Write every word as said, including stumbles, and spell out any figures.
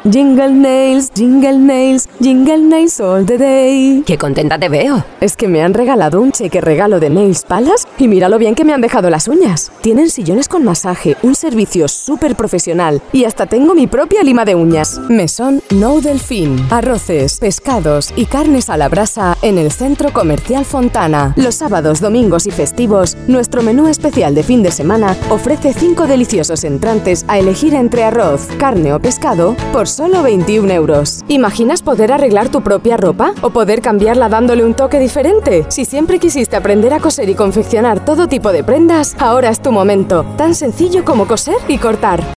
Jingle nails, jingle nails, jingle nails all the day. ¡Qué contenta te veo! Es que me han regalado un cheque regalo de Nails Palace y mira lo bien que me han dejado las uñas. Tienen sillones con masaje, un servicio súper profesional y hasta tengo mi propia lima de uñas. Mesón No Delfín. Arroces, pescados y carnes a la brasa en el Centro Comercial Fontana. Los sábados, domingos y festivos, nuestro menú especial de fin de semana ofrece cinco deliciosos entrantes a elegir entre arroz, carne o pescado por solo veintiún euros. ¿Imaginas poder arreglar tu propia ropa? ¿O poder cambiarla dándole un toque diferente? Si siempre quisiste aprender a coser y confeccionar todo tipo de prendas, ahora es tu momento. Tan sencillo como coser y cortar.